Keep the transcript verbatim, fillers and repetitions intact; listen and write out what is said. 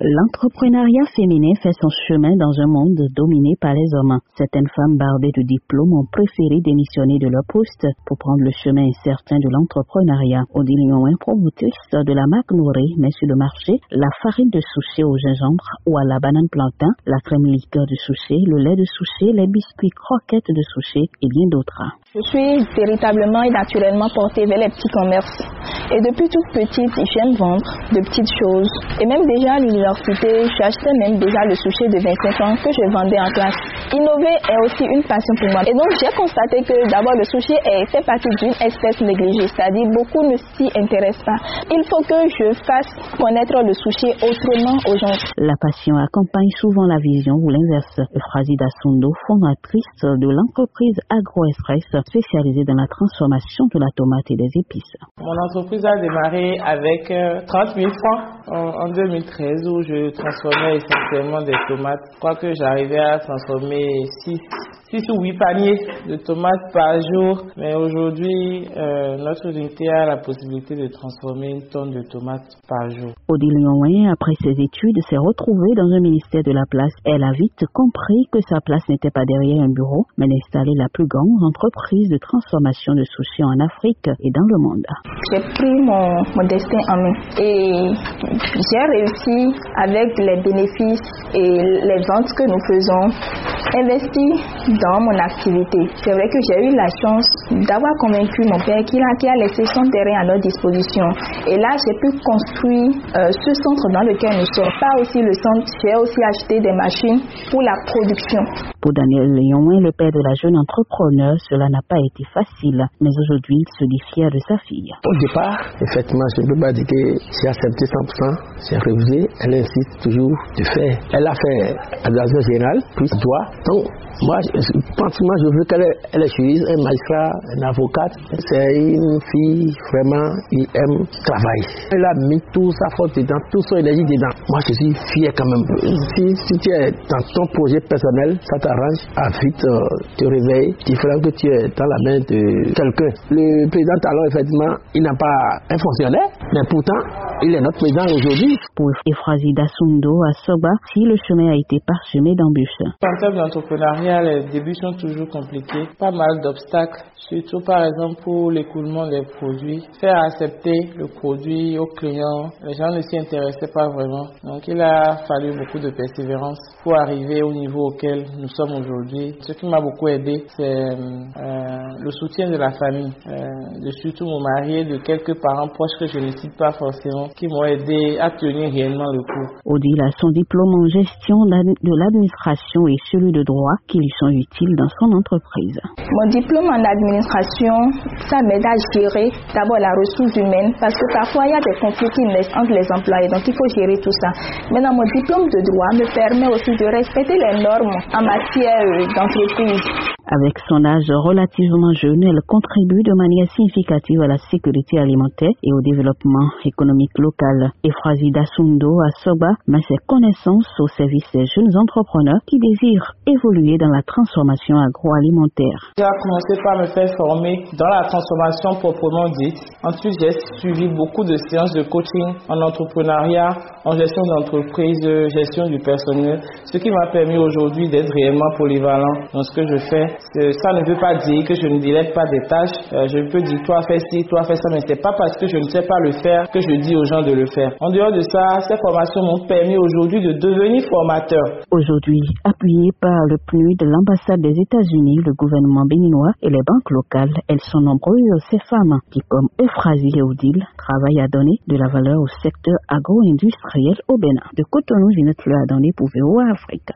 L'entrepreneuriat féminin fait son chemin dans un monde dominé par les hommes. Certaines femmes bardées de diplômes ont préféré démissionner de leur poste pour prendre le chemin incertain de l'entrepreneuriat. Odile Nyonwen, promotrice de la marque Nourri, met sur le marché la farine de souchet au gingembre ou à la banane plantain, la crème liqueur de souchet, le lait de souchet, les biscuits croquettes de souchet et bien d'autres. Je suis véritablement et naturellement portée vers les petits commerces. Et depuis toute petite, j'aime vendre de petites choses. Et même déjà à l'université, j'achetais même déjà le souchet de vingt-cinq ans que je vendais en classe. Innover est aussi une passion pour moi. Et donc j'ai constaté que d'abord le souchet est, fait partie d'une espèce négligée, c'est-à-dire beaucoup ne s'y intéressent pas. Il faut que je fasse connaître le souchet autrement aux gens. La passion accompagne souvent la vision ou l'inverse. Euphrasida Sundo, fondatrice de l'entreprise AgroExpress, spécialisée dans la transformation de la tomate et des épices. Mon entreprise a démarré avec euh, trente mille francs en, en deux mille treize où je transformais essentiellement des tomates. Je crois que j'arrivais à transformer six ou huit paniers de tomates par jour. Mais aujourd'hui, euh, notre unité a la possibilité de transformer une tonne de tomates par jour. Odile Nyonwen, après ses études, s'est retrouvée dans un ministère de la place. Elle a vite compris que sa place n'était pas derrière un bureau, mais d'installer la plus grande entreprise de transformation de sushis en Afrique et dans le monde. J'ai pris mon, mon destin en main et j'ai réussi avec les bénéfices et les ventes que nous faisons, investir dans mon activité. C'est vrai que j'ai eu la chance d'avoir convaincu mon père qui a, qui a laissé son terrain à notre disposition. Et là, j'ai pu construire euh, ce centre dans lequel nous sommes. Pas aussi le centre, j'ai aussi acheté des machines pour la production. Pour Daniel Nyonwen, le père de la jeune entrepreneur, cela n'a pas été facile, mais aujourd'hui, il se dit fier de sa fille. Au départ, effectivement, je ne peux pas dire que j'ai accepté cent pour cent, j'ai refusé. Elle insiste toujours de faire. Elle a fait administration générale, puis droit. Donc, moi, pratiquement, je veux qu'elle elle est juriste, un magistrat, une avocate. C'est une fille vraiment qui aime travailler. Elle a mis toute sa force dedans, toute son énergie dedans. Moi, je suis fier quand même. Si, si tu es dans ton projet personnel, ça t'arrange à vite euh, te réveiller, différent que tu es dans la main de quelqu'un. Le président Talon, effectivement, il n'a pas un fonctionnaire, mais pourtant, il est notre président aujourd'hui. Pour Euphrasida Sundo à Soba, si le chemin a été parsemé d'embûches. En termes d'entrepreneuriat, les débuts sont toujours compliqués. Pas mal d'obstacles, surtout par exemple pour l'écoulement des produits. Faire accepter le produit aux clients, les gens ne s'y intéressaient pas vraiment. Donc il a fallu beaucoup de persévérance pour arriver au niveau auquel nous sommes aujourd'hui. Ce qui m'a beaucoup aidé, c'est euh, le soutien de la famille, euh, de surtout mon mari et de quelques parents proches que je ne cite pas forcément, qui m'ont aidé à tenir réellement le coup. Odile a son diplôme en gestion de l'administration et celui de droit qui lui sont utiles dans son entreprise. Mon diplôme en administration, ça m'aide à gérer d'abord la ressource humaine parce que parfois il y a des conflits qui naissent entre les employés, donc il faut gérer tout ça. Maintenant, mon diplôme de droit me permet aussi de respecter les normes en matière d'entreprise. Avec son âge relativement jeune, elle contribue de manière significative à la sécurité alimentaire et au développement économique local. Euphrasida Sundo à Soba met ses connaissances au service des jeunes entrepreneurs qui désirent évoluer dans la transformation agroalimentaire. J'ai commencé par me faire former dans la transformation proprement dite. Ensuite, j'ai suivi beaucoup de séances de coaching en entrepreneuriat, en gestion d'entreprise, gestion du personnel, ce qui m'a permis aujourd'hui d'être réellement polyvalent dans ce que je fais. Ça ne veut pas dire que je ne délègue pas des tâches. Euh, je peux dire toi fais ci, toi fais ça, mais c'est pas parce que je ne sais pas le faire que je dis aux gens de le faire. En dehors de ça, ces formations m'ont permis aujourd'hui de devenir formateur. Aujourd'hui, appuyé par le P N U D, l'ambassade des États-Unis, le gouvernement béninois et les banques locales, elles sont nombreuses ces femmes qui, comme Euphrasida et Odile, travaillent à donner de la valeur au secteur agro-industriel au Bénin. De Cotonou, Zinette Le a donné pour V O A Afrique.